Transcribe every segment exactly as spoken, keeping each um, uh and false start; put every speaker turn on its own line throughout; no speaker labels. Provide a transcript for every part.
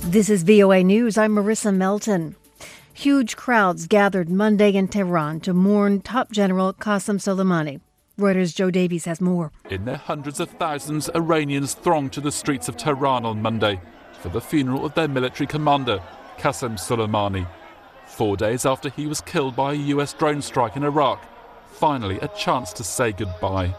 This is V O A News. I'm Marissa Melton. Huge crowds gathered Monday in Tehran to mourn top general Qasem Soleimani. Reuters' Joe Davies has more.
In their hundreds of thousands, Iranians thronged to the streets of Tehran on Monday for the funeral of their military commander, Qasem Soleimani. Four days after he was killed by a U S drone strike in Iraq, finally a chance to say goodbye.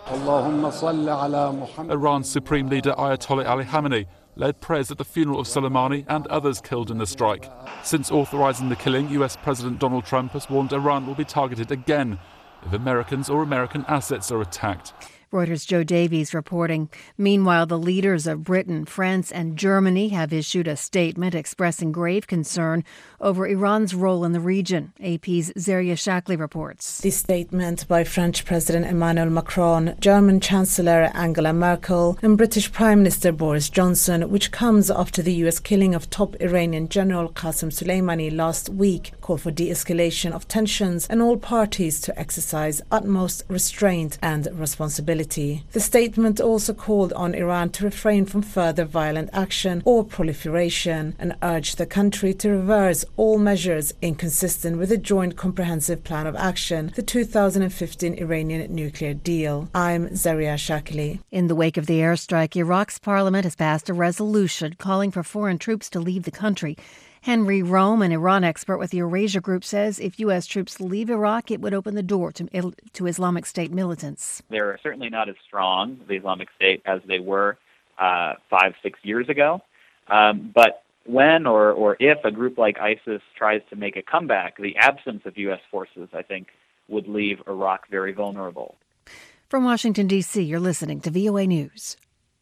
Iran's supreme leader Ayatollah Ali Khamenei led prayers at the funeral of Soleimani and others killed in the strike. Since authorizing the killing, U S President Donald Trump has warned Iran will be targeted again if Americans or American assets are attacked.
Reuters' Joe Davies reporting. Meanwhile, the leaders of Britain, France and Germany have issued a statement expressing grave concern over Iran's role in the region. A P's Zaria Shackley reports.
The statement by French President Emmanuel Macron, German Chancellor Angela Merkel and British Prime Minister Boris Johnson, which comes after the U S killing of top Iranian General Qasem Soleimani last week, call for de-escalation of tensions and all parties to exercise utmost restraint and responsibility. The statement also called on Iran to refrain from further violent action or proliferation and urged the country to reverse all measures inconsistent with the Joint Comprehensive Plan of Action, the two thousand fifteen Iranian nuclear deal. I'm Zaria Shackley.
In the wake of the airstrike, Iraq's parliament has passed a resolution calling for foreign troops to leave the country. Henry Rome, an Iran expert with the Eurasia Group, says if U S troops leave Iraq, it would open the door to, to Islamic State militants.
They're certainly not as strong, the Islamic State, as they were uh, five, six years ago. Um, but when or, or if a group like ISIS tries to make a comeback, the absence of U S forces, I think, would leave Iraq very vulnerable.
From Washington, D C, you're listening to V O A News.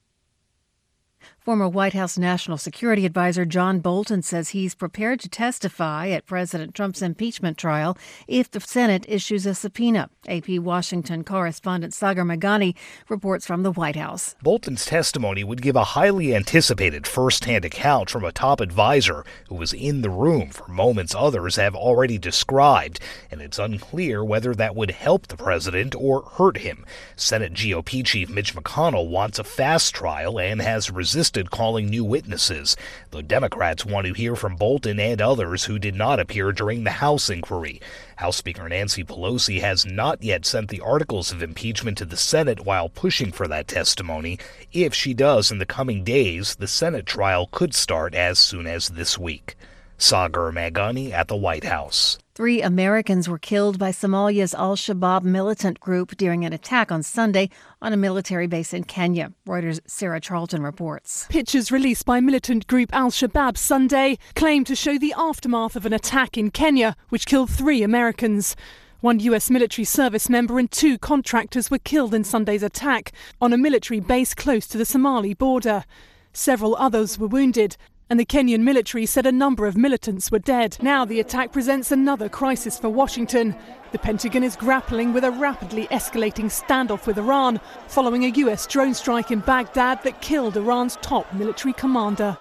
Former White House National Security Advisor John Bolton says he's prepared to testify at President Trump's impeachment trial if the Senate issues a subpoena. A P Washington correspondent Sagar Meghani reports from the White House.
Bolton's testimony would give a highly anticipated first-hand account from a top advisor who was in the room for moments others have already described, and it's unclear whether that would help the president or hurt him. Senate G O P Chief Mitch McConnell wants a fast trial and has resisted calling new witnesses, though Democrats want to hear from Bolton and others who did not appear during the House inquiry. House Speaker Nancy Pelosi has not yet sent the articles of impeachment to the Senate while pushing for that testimony. If she does in the coming days, the Senate trial could start as soon as this week. Sagar Meghani at the White House.
Three Americans were killed by Somalia's al-Shabaab militant group during an attack on Sunday on a military base in Kenya. Reuters' Sarah Charlton reports.
Pictures released by militant group al-Shabaab Sunday claim to show the aftermath of an attack in Kenya, which killed three Americans. One U S military service member and two contractors were killed in Sunday's attack on a military base close to the Somali border. Several others were wounded, and the Kenyan military said a number of militants were dead. Now the attack presents another crisis for Washington. The Pentagon is grappling with a rapidly escalating standoff with Iran following a U S drone strike in Baghdad that killed Iran's top military commander.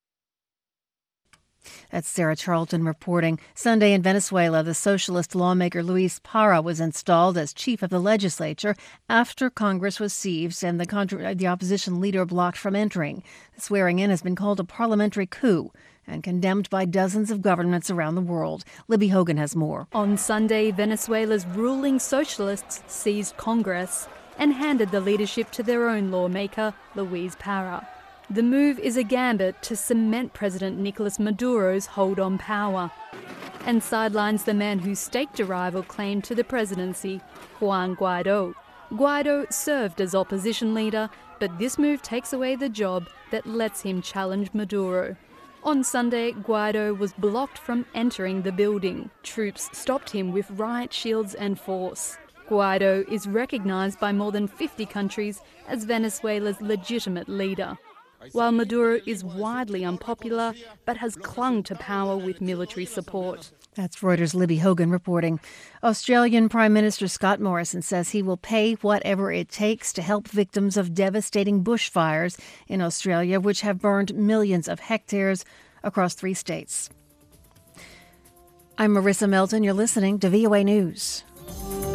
That's Sarah Charlton reporting. Sunday in Venezuela, the socialist lawmaker Luis Parra was installed as chief of the legislature after Congress was seized and the, contra- the opposition leader blocked from entering. The swearing-in has been called a parliamentary coup and condemned by dozens of governments around the world. Libby Hogan has more.
On Sunday, Venezuela's ruling socialists seized Congress and handed the leadership to their own lawmaker, Luis Parra. The move is a gambit to cement President Nicolas Maduro's hold on power and sidelines the man who staked a rival claim to the presidency, Juan Guaido. Guaido served as opposition leader, but this move takes away the job that lets him challenge Maduro. On Sunday, Guaido was blocked from entering the building. Troops stopped him with riot shields and force. Guaido is recognized by more than fifty countries as Venezuela's legitimate leader, while Maduro is widely unpopular but has clung to power with military support.
That's Reuters' Libby Hogan reporting. Australian Prime Minister Scott Morrison says he will pay whatever it takes to help victims of devastating bushfires in Australia, which have burned millions of hectares across three states. I'm Marissa Melton. You're listening to V O A News.